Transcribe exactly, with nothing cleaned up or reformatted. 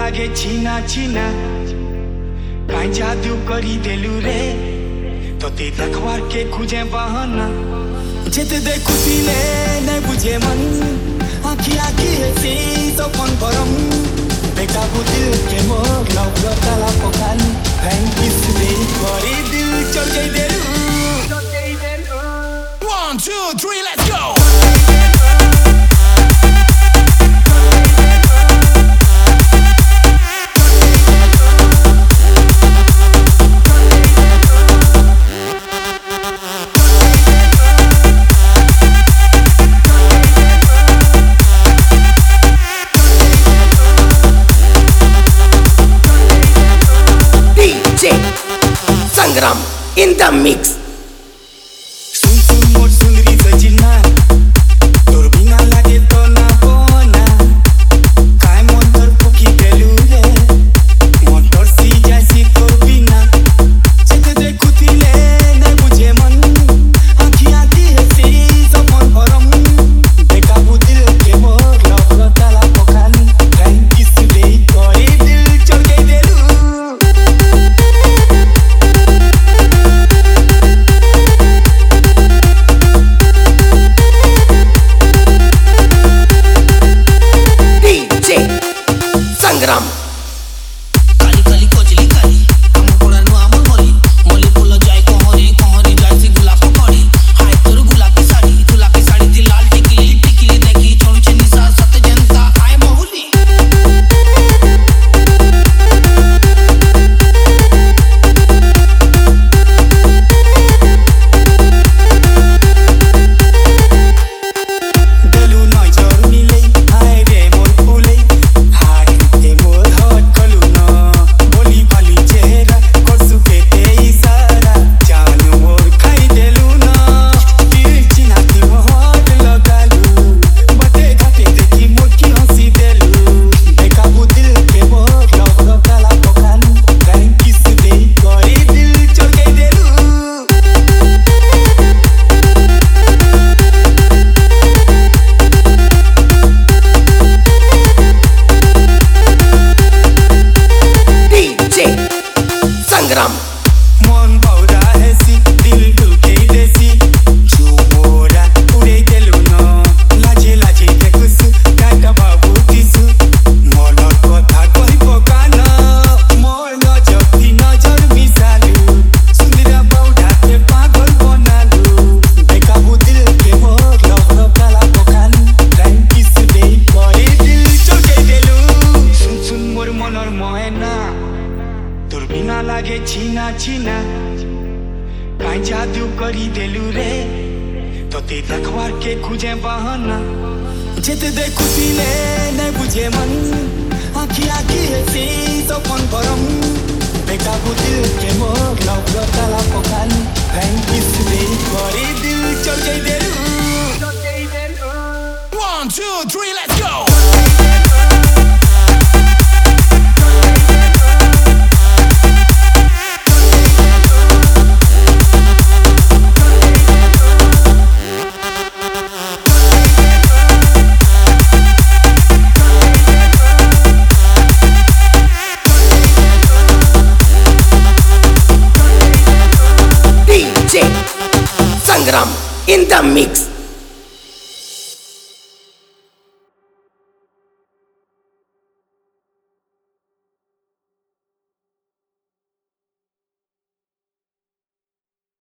लागे छीना छीना काई जादू करी देलू रे तोते देखवार के खुजे बहाना जित देखुतिले न बुझे मन आखी आखी हेसी सपन परम बेकाबू दिल के मोर लव तला पकान थैंक यू दे करी दिल चल गई देलू One, two, three, let's go! Sangram in the mix. सुन सुन मोर सुंदरी सजना तोर बिना लागे तो ना पोना काय मोटर पुकी देलू रे मोटर सी जैसी तोर बिना जित देखुतिले न बुझे मन आँखी आँखी हेसी सपन भरम बेकाबू दिल के मोर लव तला पकान थैंक यू दे करी दिल चल गई देलू Sangram. Kali kali kojli kali, am pora no amor moli, moli polo jai kohori kohori jai si gulab pakodi, hai toru gulab ki sari, gulab ki sari di lal tikli tikli dekhi chodu chini sa sat janta hai mohuli. Delu noi jorni lei, hai re mor pulei, hai te mor hot kaluna, boli bali chehra, korsu ke te isara, jaan mor khai delu na, tir china ti mohot lagalu, bate ghate dekhi mor ki hansi delu, bekabu dil ke mor log tala pokan, thank you de kori dil chal gai delu. D J Sangram. मन भौरा हेसी दिल ढुके देसी झुमोरा उड़े देलु न लाजे लाजे देखुस काटा बाबू दिसु मन कथा कहि पकान मोर नजर नजर मिसालु सुंदरा बौडा के पागल बनालु बेकाबू दिल के मोर लव तला पकान थैंक यू दे करी दिल चल गई देलु सुन सुन मोर मनर मोहना तोर बिना लागे छीना छीना काई जादू करी देलू रे तोते देखवार के खुजे बहाना जित देखुतिले न बुझे मन आँखी आँखी हेसी सपन परम बेकाबू दिल के मोर लव तला पकान थैंक यू दे करी दिल चल गई देलू One, two, three, let's go! D J Sangram in the mix.